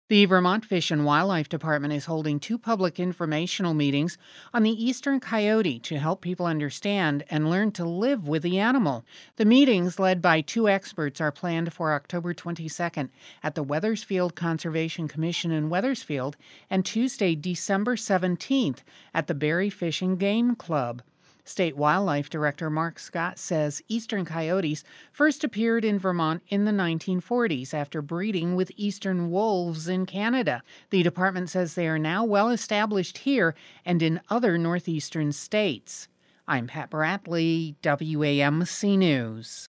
The Vermont Fish and Wildlife Department is holding two public informational meetings on the eastern coyote to help people understand and learn to live with the animal. The meetings, led by two experts, are planned for October 22nd at the Wethersfield Conservation Commission in Wethersfield and Tuesday, December 17th at the Berry Fish and Game Club. State Wildlife Director Mark Scott says eastern coyotes first appeared in Vermont in the 1940s after breeding with eastern wolves in Canada. The department says they are now well established here and in other northeastern states. I'm Pat Bradley, WAMC News.